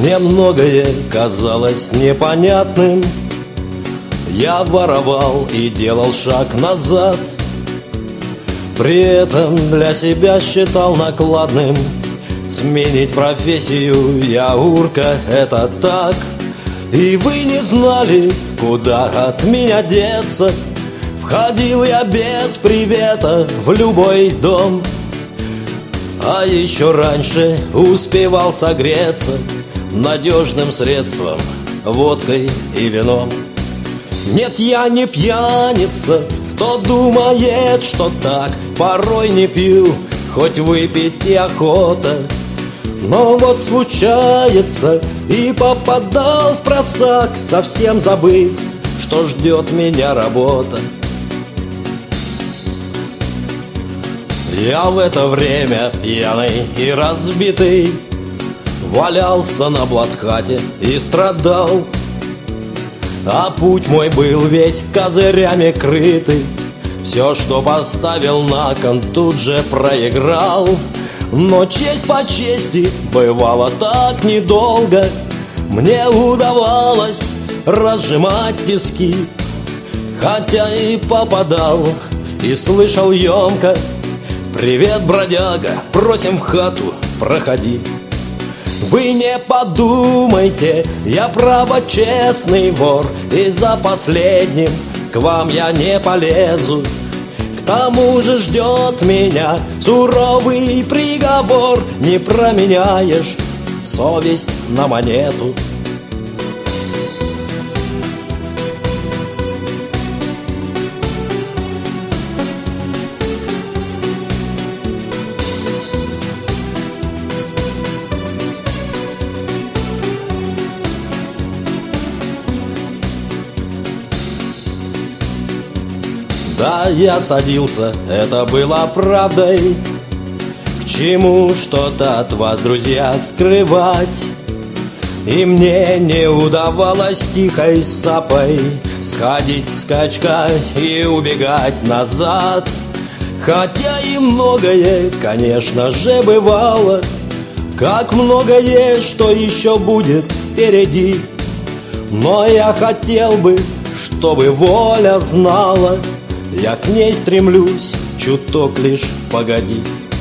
Мне многое казалось непонятным. Я воровал и делал шаг назад. При этом для себя считал накладным сменить профессию. Я урка, это так. И вы не знали, куда от меня деться. Входил я без привета в любой дом. А еще раньше успевал согреться надежным средством, водкой и вином. Нет, я не пьяница, кто думает, что так. Порой не пью, хоть выпить и охота. Но вот случается, и попадал в просак, совсем забыв, что ждет меня работа. Я в это время пьяный и разбитый валялся на блатхате и страдал. А путь мой был весь козырями крытый. Все, что поставил на кон, тут же проиграл. Но честь по чести бывало так недолго. Мне удавалось разжимать тиски, хотя и попадал, и слышал емко: «Привет, бродяга, просим в хату, проходи». Вы не подумайте, я право честный вор, и за последним к вам я не полезу. К тому же ждет меня суровый приговор. Не променяешь совесть на монету. Да, я садился, это было правдой. К чему что-то от вас, друзья, скрывать? И мне не удавалось тихой сапой сходить с скачка и убегать назад. Хотя и многое, конечно же, бывало, как многое, что еще будет впереди. Но я хотел бы, чтобы воля знала, я к ней стремлюсь, чуток лишь погоди.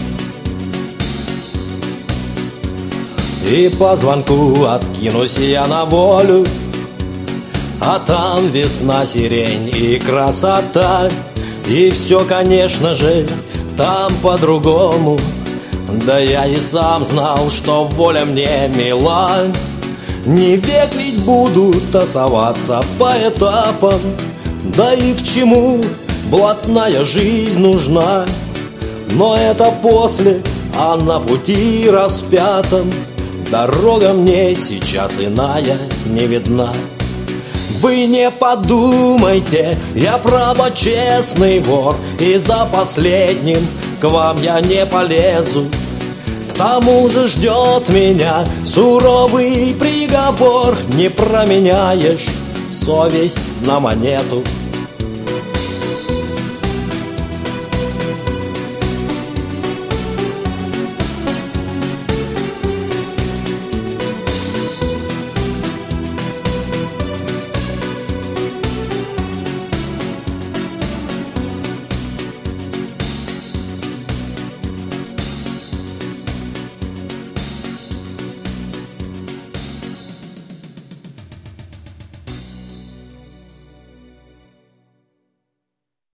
И по звонку откинусь я на волю, а там весна, сирень и красота. И все, конечно же, там по-другому. Да я и сам знал, что воля мне мила. Не век ведь буду тасоваться по этапам. Да и к чему блатная жизнь нужна? Но это после, а на пути распятом дорога мне сейчас иная не видна. Вы не подумайте, я право честный вор, и за последним к вам я не полезу. К тому же ждет меня суровый приговор. Не променяешь совесть на монету.